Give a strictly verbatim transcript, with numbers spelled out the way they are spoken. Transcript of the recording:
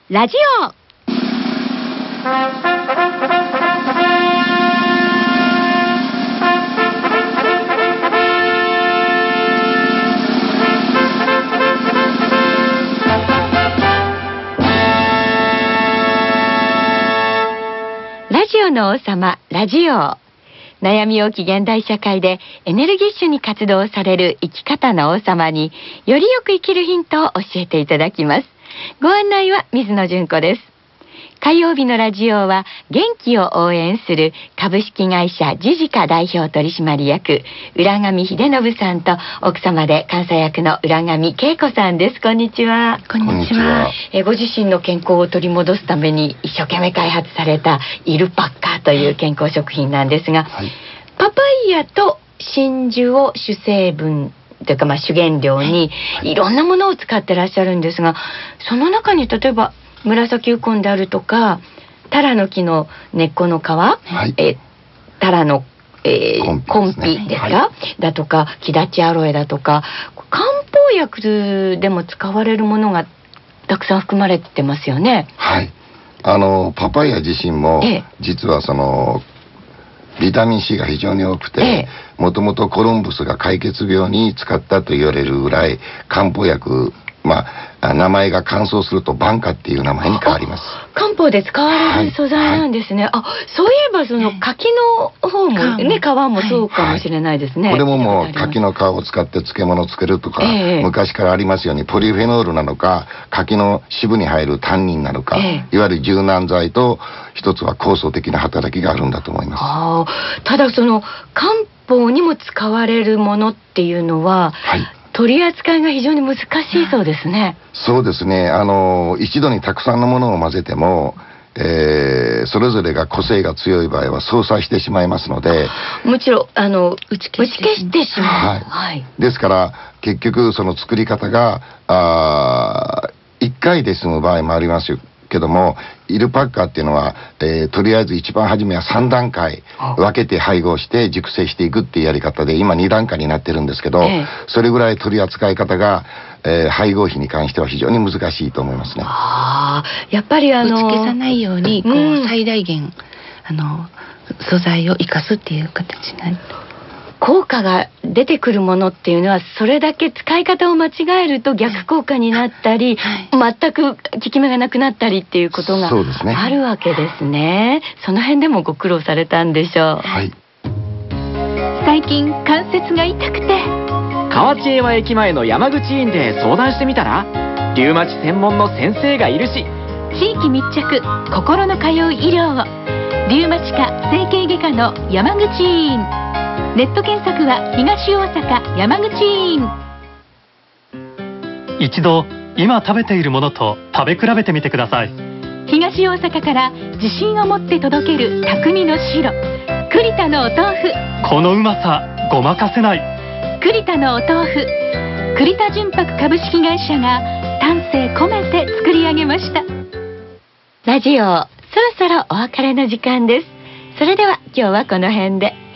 ラジオ。ラジオの王様、ラジオ。悩み多き現代社会でエネルギッシュに活動される生き方の王様によりよく生きるヒントを教えていただきます。ご案内は水野純子です。火曜日のラジオは元気を応援する株式会社ジジカ代表取締役浦上秀信さんと奥様で監査役の浦上恵子さんです。こんにちは。 こんにちは。 えご自身の健康を取り戻すために一生懸命開発されたイルパッカーという健康食品なんですが、はい、パパイヤと真珠を主成分というかまあ主原料にいろんなものを使ってらっしゃるんですが、その中に例えば紫ウコンであるとかタラの木の根っこの皮、はい、えタラの、えー、コンピですか、はい、だとか木立アロエだとか漢方薬でも使われるものがたくさん含まれてますよね。 はい、あのパパイヤ自身も、ええ、実はそのビタミン C が非常に多くて、もともとコロンブスが解決病に使ったと言われるぐらい漢方薬、まあ、名前が乾燥するとバンカっていう名前に変わります。 漢方で使われる素材なんですね。はいはい、あ、そういえばその柿の方もね、皮もそうかもしれないですね。 はいはい、これももう柿の皮を使って漬物をつけるとか、えー、昔からありますようにポリフェノールなのか柿の支部に入るタンニンなのか、えー、いわゆる柔軟剤と一つは酵素的な働きがあるんだと思います。 あ、ただその漢方にも使われるものっていうのは、はい、取り扱いが非常に難しいそうですね。 そうですね。あの一度にたくさんのものを混ぜても、えー、それぞれが個性が強い場合は相殺してしまいますので、 もちろんあの打ち消してしまう。はいはい、 ですから結局その作り方があいっかいで済む場合もありますよけども、イルパッカーっていうのは、えー、とりあえず一番初めはさんだんかい分けて配合して熟成していくっていうやり方で今にだんかいになってるんですけど、ええ、それぐらい取り扱い方が、えー、配合費に関しては非常に難しいと思いますね。 あ、やっぱりあの打ち消さないようにこう、うん、最大限あの素材を生かすっていう形になる。 効果が出てくるものっていうのはそれだけ使い方を間違えると逆効果になったり、はい、全く効き目がなくなったりっていうことがあるわけですね。その辺でもご苦労されたんでしょう。 はい、 最近関節が痛くて河内英和駅前の山口院で相談してみたら、リウマチ専門の先生がいるし、 地域密着心の通う医療をリウマチ科整形外科の山口院。ネット検索は東大阪山口院。 一度今食べているものと食べ比べてみてください。 東大阪から自信を持って届ける匠の白栗田のお豆腐。 このうまさごまかせない。 栗田のお豆腐、栗田純白株式会社が丹精込めて作り上げました。ラジオそろそろお別れの時間です。それでは今日はこの辺で。